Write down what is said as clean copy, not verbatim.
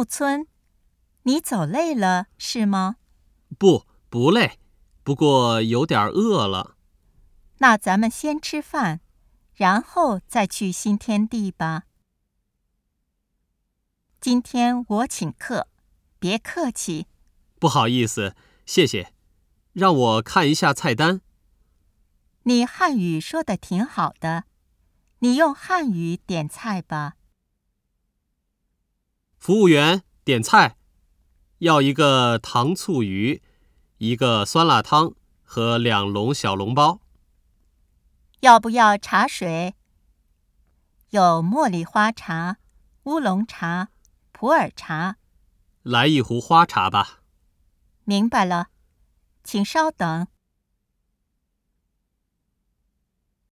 木村，你走累了是吗？ 不累，不过有点饿了。 那咱们先吃饭，然后再去新天地吧。今天我请客，别客气。 不好意思，谢谢。让我看一下菜单。 你汉语说得挺好的，你用汉语点菜吧。 服务员，点菜。要一个糖醋鱼，一个酸辣汤和2笼小笼包。 要不要茶水？有茉莉花茶、乌龙茶、普洱茶。 来一壶花茶吧。 明白了，请稍等。